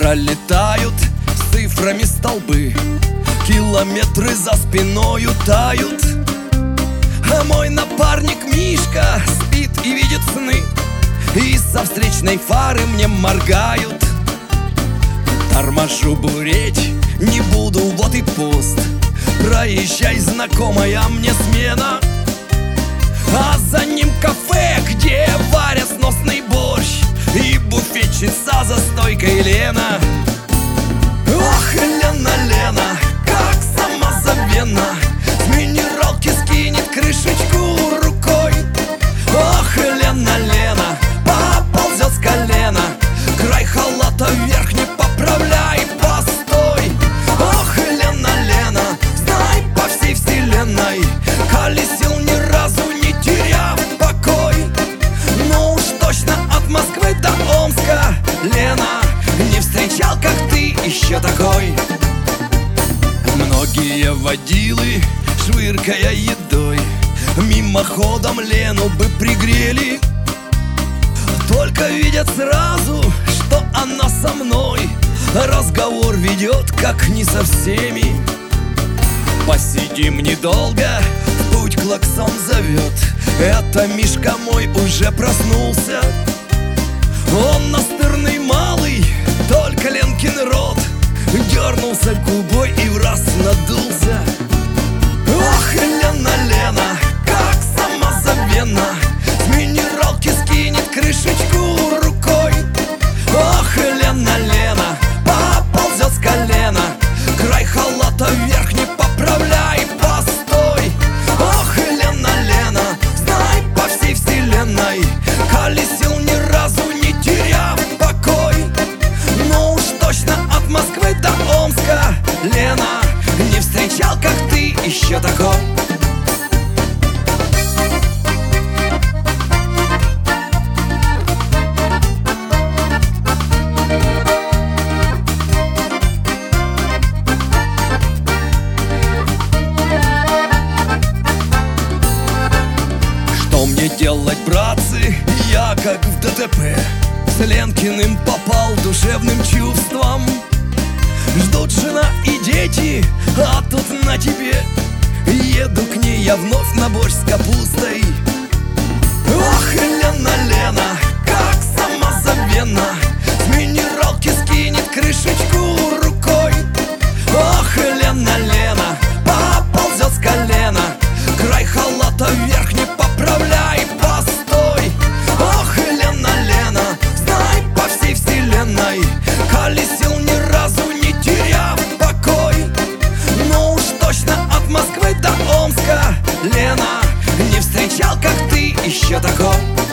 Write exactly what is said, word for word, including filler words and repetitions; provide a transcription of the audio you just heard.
Пролетают с цифрами столбы, километры за спиною тают. А мой напарник Мишка спит и видит сны, и со встречной фары мне моргают. Торможу буреть, не буду, вот и пост. Проезжай, знакомая мне смена, а за ним кафе, где варят сносный борщ, и буфетчица за стойкой Лена. Ох, Лена, Лена, как самозабвенно, с минералки скинет крышечку рукой. Ох, Лена, Лена, поползет с колена, край халата вверх не поправляй, постой. Ох, Лена, Лена, знай, по всей вселенной колесил ни разу не теряв покой. Ну уж точно от Москвы до Омска, Лена, не встречал, как ты, еще такой. Многие водилы, швыркая едой, мимоходом Лену бы пригрели, только видят сразу, что она со мной разговор ведет, как не со всеми. Посидим недолго, в путь клаксон зовет. Это Мишка мой уже проснулся. Он настырный малый, только Ленкин рот дернулся губой и враз надулся. Ох, Лена, Лена, как самозабвенно, с минералки скинет крышечку рукой. Ох, Лена, Лена, поползет с колена, край халата вверх не поправляй, постой. Ох, Лена, Лена, знай, по всей вселенной колесил ни разу не теряв покой. Ну уж точно от Москвы до Омска, Лена, не встречал, как ты, еще такой. Что мне делать, братцы, я как в ДТП с Ленкиным попал душевным чувством. Ждут жена и дети, а тут на тебе еду к ней я вновь на борщ с капустой. Ох, Лена, Лена, как самозабвенно, с минералки скинет крышечку рукой. Ох, Лена, Лена, поползет с колена, край халата вверх не поправляй, постой. Ох, Лена, Лена, знай, по всей вселенной колесил ни разу не теряв покой. Ну уж точно от Москвы до Омска, Лена, не встречал, как ты, еще такой.